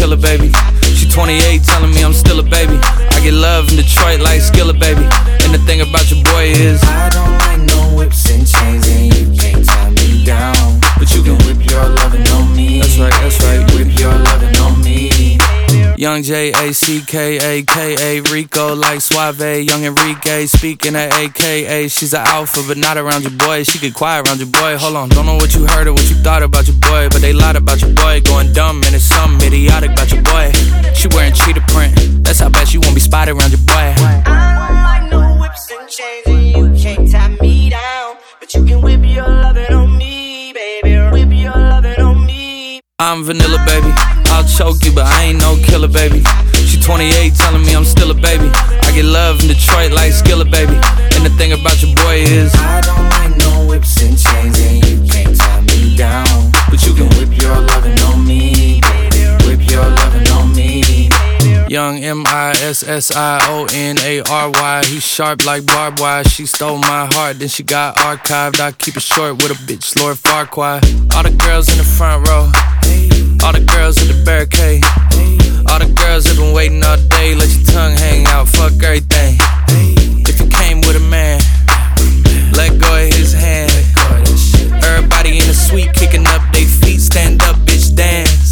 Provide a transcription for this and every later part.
killer, baby. She 28, telling me I'm still a baby. I get love in Detroit like Skillet, baby. And the thing about your boy is I don't like no whips and chains, and you can't tie me down. But you can whip your lovin' on me. That's right, that's right. Whip your lovin' on me. Young J-A-C-K-A-K-A, Rico like Suave, Young Enrique, speaking at AKA. She's an alpha, but not around your boy. She get quiet around your boy. Hold on, don't know what you heard or what you thought about your boy, but they lied about your boy. Going dumb, and it's something idiotic about your boy. She wearing cheetah print, that's how bad she won't be spotted around your boy. I don't like no whips and chains, and you can't tie me down. But you can whip your lovin' on me, baby. Whip your lovin' on me. I'm vanilla, baby. I'll choke you, but I ain't no killer, baby. She 28, telling me I'm still a baby. I get love in Detroit like Skillet, baby. And the thing about your boy is I don't like no whips and chains, and you can't tie me down. but you can Whip your lovin' on me, baby. Whip your lovin' on me. Young M-I-S-S-I-O-N-A-R-Y. He sharp like barbed wire. She stole my heart, then she got archived. I keep it short with a bitch, Lord Farquaad. All the girls in the front row, all the girls at the barricade, all the girls that been waiting all day. Let your tongue hang out, fuck everything. If you came with a man, let go of his hand. Everybody in the suite kicking up they feet. Stand up, bitch, dance.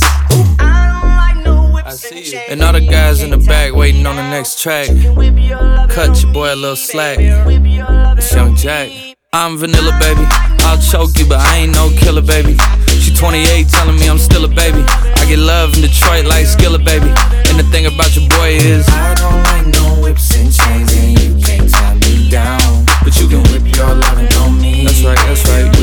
And all the guys in the back waiting on the next track. Cut your boy a little slack. It's Young Jack. I'm vanilla, baby. I'll choke you, but I ain't no killer, baby. She 28, telling me I'm still a baby. I get love in Detroit like Skillet, baby. And the thing about your boy is I don't like no whips and chains, and you can't tie me down. but you can Whip your lovin' on me. That's right, that's right.